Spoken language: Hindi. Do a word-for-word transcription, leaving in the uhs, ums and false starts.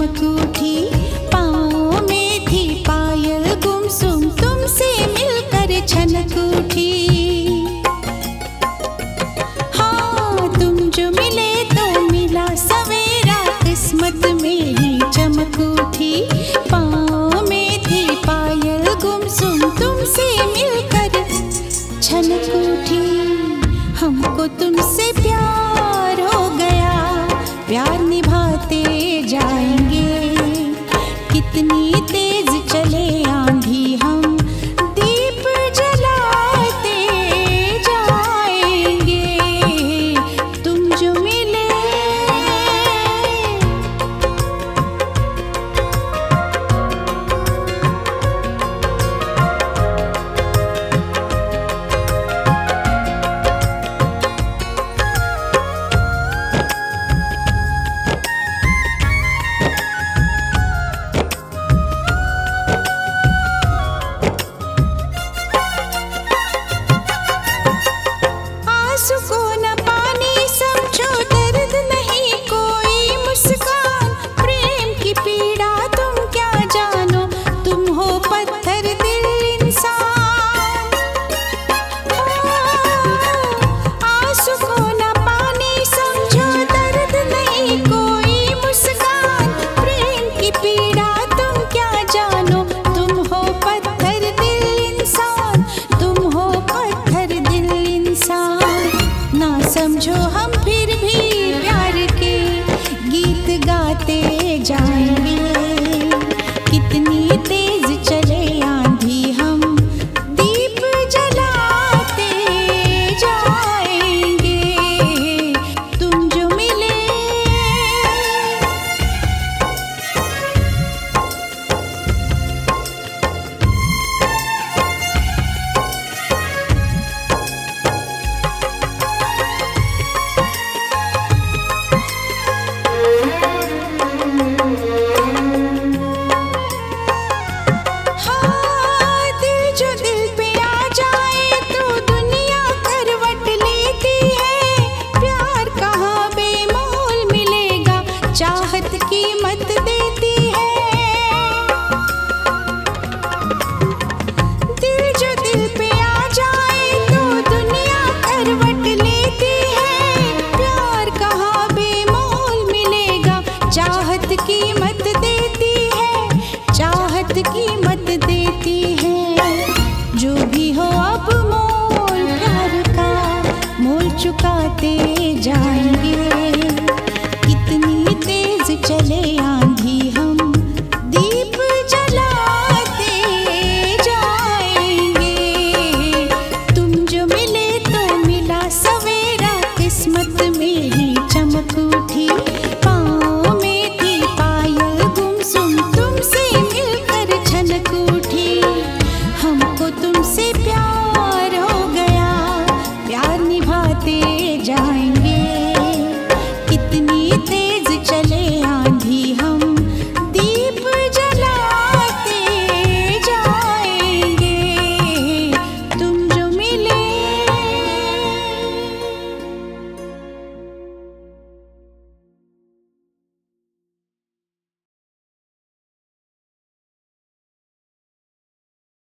चमक उठी, पाँव में थी पायल गुमसुम, तुमसे मिलकर छनक उठी। हाँ तुम जो मिले तो मिला सवेरा, किस्मत मेरी चमक उठी, पाँव में थी पायल गुमसुम, तुमसे मिलकर छनक उठी। हमको तुमसे प्यार हो गया, प्यार निभाते जाएंगे, कितनी तेज चले आंधी हम दीप जलाते जाएंगे। तुम जो मिले आंसू को न पानी समझो, दर्द नहीं कोई मुस्कान, प्रेम की पीड़ा तुम क्या जानो, तुम हो पत्थर दिल इंसान। आंसू को न पानी समझो, दर्द नहीं कोई मुस्कान, प्रेम की पीड़ा तुम क्या जानो, तुम हो पत्थर दिल इंसान, तुम हो पत्थर दिल इंसान। ना समझो हम फिर भी प्यार के गीत गाते जाएंगे, कितनी तेज चले आंधी हम दीप जलाते जाएंगे। तुम जो मिले चाहत कीमत देती है, दिल जो दिल पे आ जाए तो दुनिया करवट लेती है, प्यार कहाँ बेमोल मिलेगा, चाहत कीमत देती है, चाहत कीमत देती है। जो भी हो अब मोल प्यार का मोल चुकाते जाएंगे, कितनी तेज चले आंधी